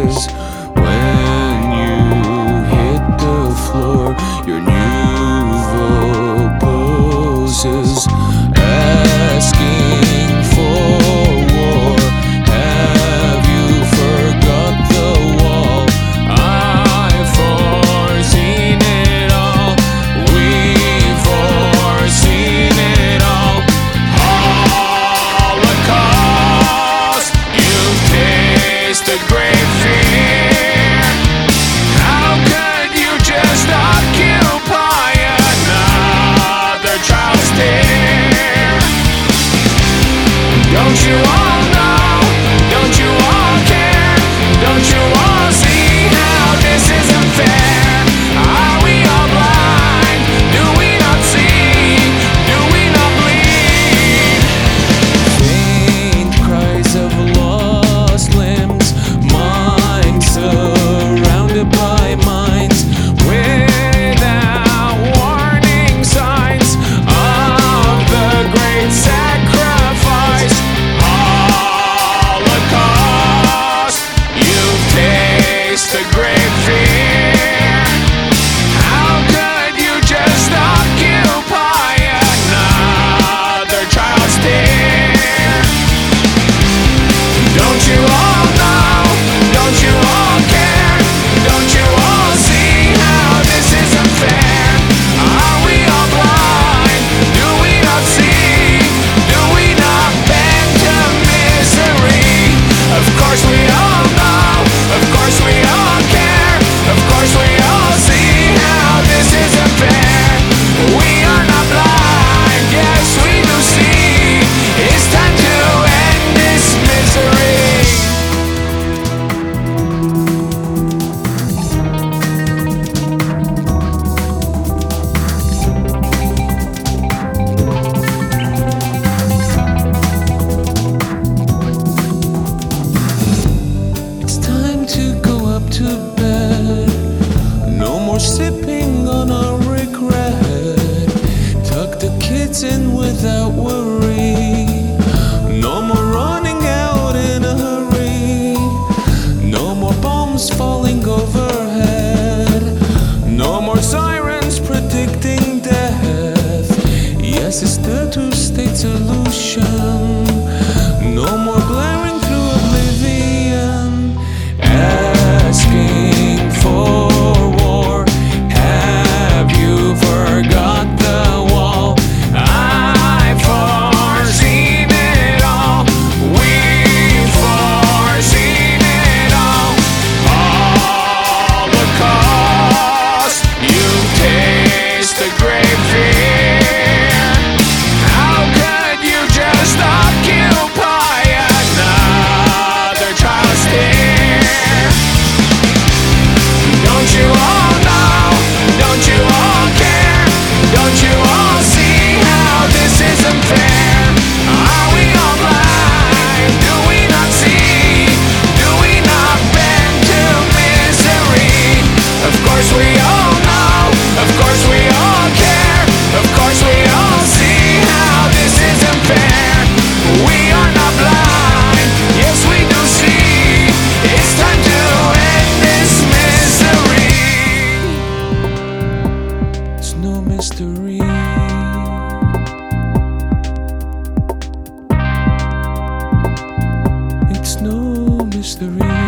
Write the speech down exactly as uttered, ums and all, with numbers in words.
poses. When you hit the floor, your nouveau poses. Asking for war, have you forgot the wall? I've foreseen it all, we've foreseen it all. Holocaust, you've tasted great fear. How could you just occupy another child's tear? Don't you all know? Don't you all care? Don't you all see how this is unfair? Are we all blind? Do we not see? Do we not bleed? Faint cries of lost limbs, minds surrounded by minds, without warning signs of the great sacrifice. Holocaust, you've tasted great fear. How could you just occupy another child's tear? Don't you all know? Don't you all care? Don't you all see how this is unfair? Are we all blind? Do we not see? Do we not bend to misery? Of course we all know. Of course we all care. Of course we all see how this is unfair. We are not blind. Yes, we do see. It's time to end this misery. It's time to go up to bed. No more sipping on our regret. Tuck the kids in without worry. No more running out in a hurry. No more bombs falling overhead. No more sirens predicting death. Yes, it's the two-state solution. No more blaring through oblivion. Asking for war, have you forgot the wall? I've foreseen it all, we've foreseen it all. Holocaust, you've tasted great fear. How could you just occupy another child's tear? Don't you all know? Don't you all care? Don't you all see how this is unfair? Are we all blind? Do we not see? Do we not bend to misery? Of course we all know. Of course we all care. Of course we all see how this is unfair. We are not blind. Yes, we do see. It's time to end this misery. It's no mystery. It's no mystery.